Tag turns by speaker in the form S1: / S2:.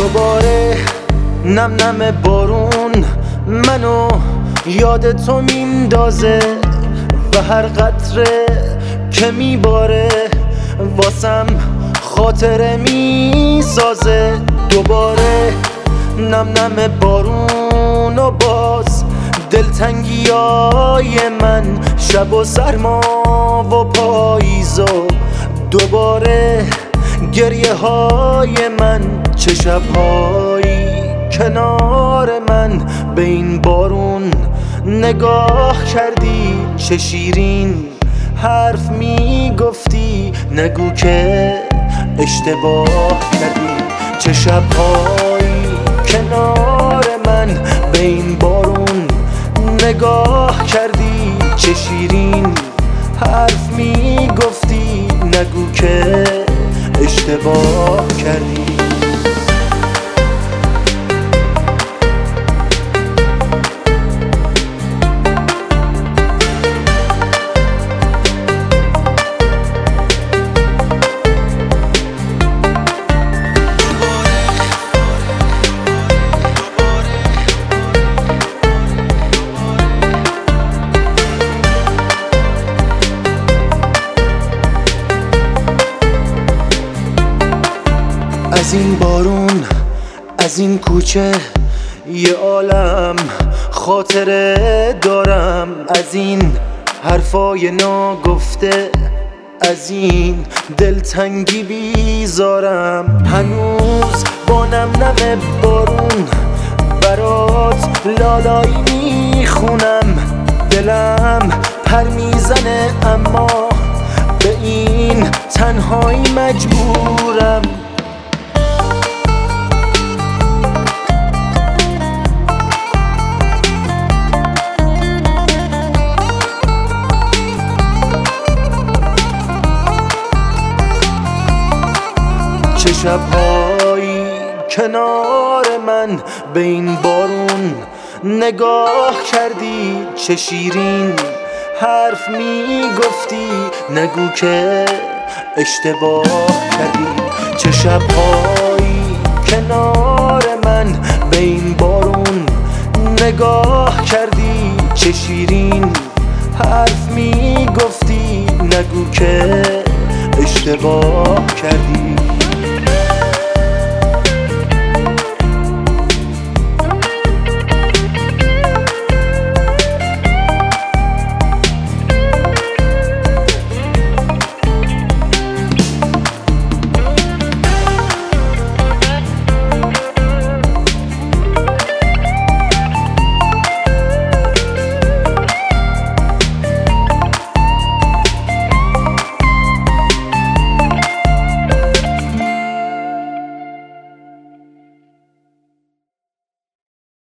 S1: دوباره نم نم بارون منو یاد تو میندازه و هر قطره که میباره واسم خاطره میسازه. دوباره نم نم بارون و باز دلتنگیای من، شب و سرما و پاییز و دوباره گریه های من. چه شبهایی کنار من به این بارون نگاه کردی، چه شیرین حرف میگفتی، نگو که اشتباه کردی. چه شبهایی کنار من به این بارون نگاه کردی، چه شیرین حرف میگفتی، نگو که اشتباه کردی. از این بارون، از این کوچه یه عالم خاطره دارم، از این حرفای ناگفته، از این دلتنگی بیزارم. هنوز با نم نم بارون برات لالایی میخونم، دلم پر میزنه اما به این تنهایی مجبورم. چه شبهایی کنار من به این بارون نگاه کردی، چه شیرین حرف میگفتی، نگو که اشتباه کردی. چه شبهایی کنار من به این بارون نگاه کردی، چه شیرین حرف میگفتی، نگو که اشتباه کردی.